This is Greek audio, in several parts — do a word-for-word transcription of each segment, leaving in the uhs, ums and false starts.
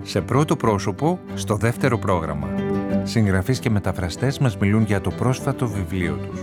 Σε πρώτο πρόσωπο, στο δεύτερο πρόγραμμα. Συγγραφείς και μεταφραστές μας μιλούν για το πρόσφατο βιβλίο τους.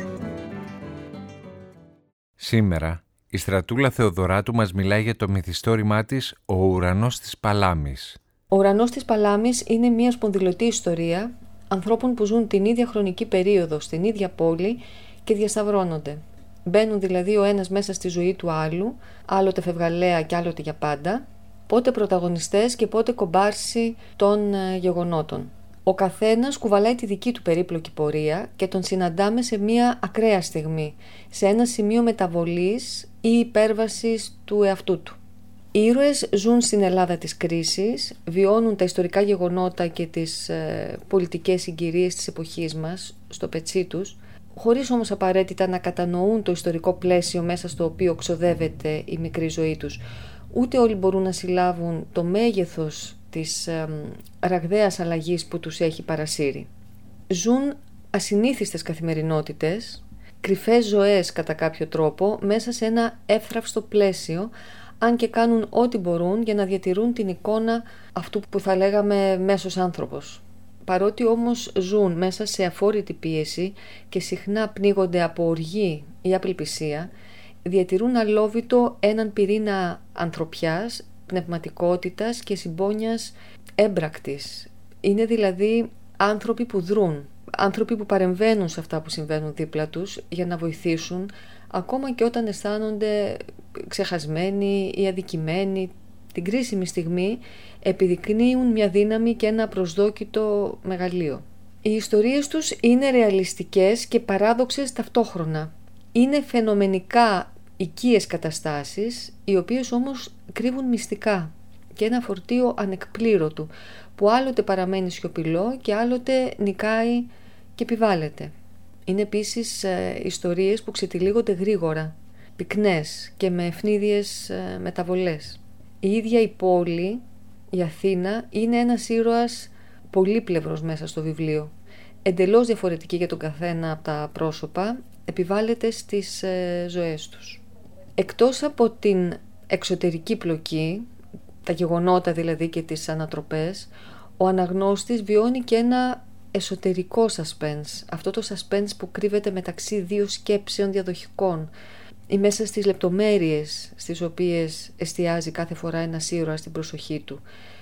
Σήμερα, η Στρατούλα Θεοδωράτου μας μιλάει για το μυθιστόρημά της «Ο ουρανός της Παλάμης». Ο ουρανός της Παλάμης είναι μια σπονδυλωτή ιστορία ανθρώπων που ζουν την ίδια χρονική περίοδο στην ίδια πόλη και διασταυρώνονται. Μπαίνουν δηλαδή ο ένας μέσα στη ζωή του άλλου, άλλοτε φευγαλέα και άλλοτε για πάντα, πότε πρωταγωνιστές και πότε κομπάρσι των ε, γεγονότων. Ο καθένας κουβαλάει τη δική του περίπλοκη πορεία και τον συναντάμε σε μια ακραία στιγμή, σε ένα σημείο μεταβολής ή υπέρβασης του εαυτού του. Οι ήρωες ζουν στην Ελλάδα της κρίσης, βιώνουν τα ιστορικά γεγονότα και τις ε, πολιτικές συγκυρίες της εποχής μας στο πετσί τους, χωρίς όμως απαραίτητα να κατανοούν το ιστορικό πλαίσιο μέσα στο οποίο ξοδεύεται η μικρή ζωή τους. Ούτε όλοι μπορούν να συλλάβουν το μέγεθος της ε, ραγδαίας αλλαγής που τους έχει παρασύρει. Ζουν ασυνήθιστες καθημερινότητες, κρυφές ζωές κατά κάποιο τρόπο, μέσα σε ένα εύθραυστο πλαίσιο, αν και κάνουν ό,τι μπορούν για να διατηρούν την εικόνα αυτού που θα λέγαμε μέσος άνθρωπος. Παρότι όμως ζουν μέσα σε αφόρητη πίεση και συχνά πνίγονται από οργή ή απελπισία, διατηρούν αλόβητο έναν πυρήνα ανθρωπιάς, πνευματικότητας και συμπόνιας έμπρακτης. Είναι δηλαδή άνθρωποι που δρούν, άνθρωποι που παρεμβαίνουν σε αυτά που συμβαίνουν δίπλα τους για να βοηθήσουν, ακόμα και όταν αισθάνονται ξεχασμένοι ή αδικημένοι. Την κρίσιμη στιγμή επιδεικνύουν μια δύναμη και ένα προσδόκητο μεγαλείο. Οι ιστορίες τους είναι ρεαλιστικές και παράδοξες ταυτόχρονα. Είναι φαινομενικά οικίες καταστάσεις, οι οποίες όμως κρύβουν μυστικά και ένα φορτίο ανεκπλήρωτου, που άλλοτε παραμένει σιωπηλό και άλλοτε νικάει και επιβάλλεται. Είναι επίσης ε, ιστορίες που ξετυλίγονται γρήγορα, πυκνές και με ευνίδιες ε, μεταβολές. Η ίδια η πόλη, η Αθήνα, είναι ένας ήρωας πολύπλευρος μέσα στο βιβλίο. Εντελώς διαφορετική για τον καθένα από τα πρόσωπα, επιβάλλεται στις ε, ζωές τους. Εκτός από την εξωτερική πλοκή, τα γεγονότα δηλαδή και τις ανατροπές, ο αναγνώστης βιώνει και ένα εσωτερικό suspense, αυτό το suspense που κρύβεται μεταξύ δύο σκέψεων διαδοχικών ή μέσα στις λεπτομέρειες στις οποίες εστιάζει κάθε φορά ένας ήρωας την προσοχή του,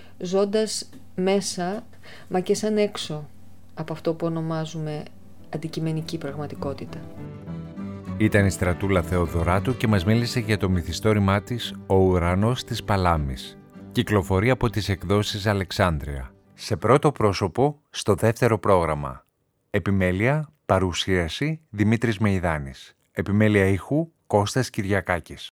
ζώντας μέσα μα και σαν έξω από αυτό που ονομάζουμε αντικειμενική πραγματικότητα. Ήταν η Στρατούλα Θεοδωράτου και μας μίλησε για το μυθιστόρημά της «Ο ουρανός της Παλάμης». Κυκλοφορεί από τις εκδόσεις Αλεξάνδρεια. Σε πρώτο πρόσωπο, στο δεύτερο πρόγραμμα. Επιμέλεια, παρουσίαση, Δημήτρης Μεϊδάνης. Επιμέλεια ήχου, Κώστας Κυριακάκης.